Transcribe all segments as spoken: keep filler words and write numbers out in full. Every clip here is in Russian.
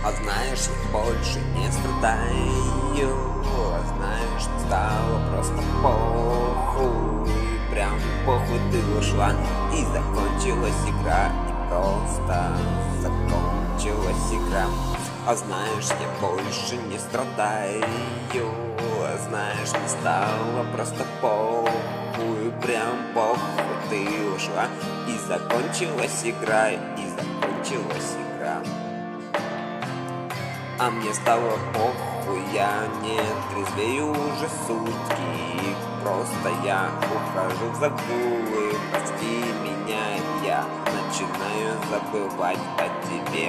А знаешь, я больше не страдаю. А знаешь, стало просто похуй. Прям похуй, ты ушла, и закончилась игра. И просто закончилась игра. А знаешь, я больше не страдаю. А знаешь, мне стало просто похуй. Прям похуй, ты ушла, и закончилась игра. И закончилась игра. А мне стало похуй, я не трезвею уже сутки. Просто я ухожу в загулы. Прости меня, я начинаю забывать о тебе.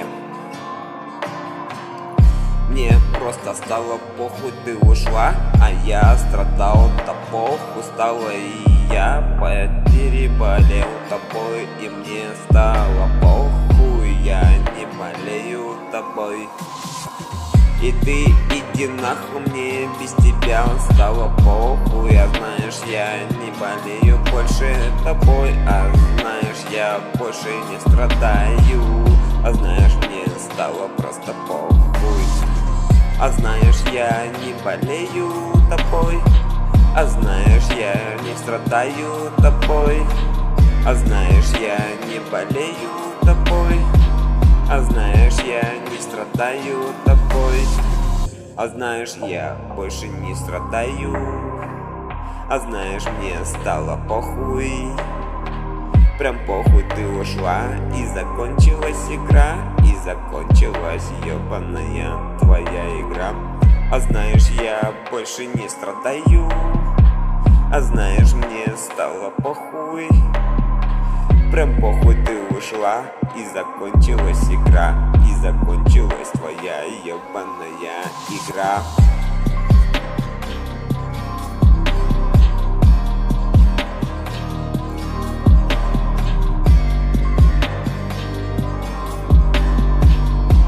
Мне просто стало похуй, ты ушла, а я страдал-то похуй стало. И я переболел тобой, и мне стало похуй. Я не болею тобой. И ты иди нахуй, мне без тебя стало похуй. А знаешь, я не болею больше тобой. А знаешь, я больше не страдаю. А знаешь, мне стало просто похуй. А знаешь, я не болею тобой. А знаешь, я не страдаю тобой. А знаешь, я не болею тобой. А знаешь, я не страдаю тобой. А знаешь, я больше не страдаю. А знаешь, мне стало похуй. Прям похуй, ты ушла, и закончилась игра. И закончилась ёбаная твоя игра. А знаешь, я больше не страдаю. А знаешь, мне стало похуй. Прям похуй, ты ушла, и закончилась игра. И закончилась твоя ёбаная игра.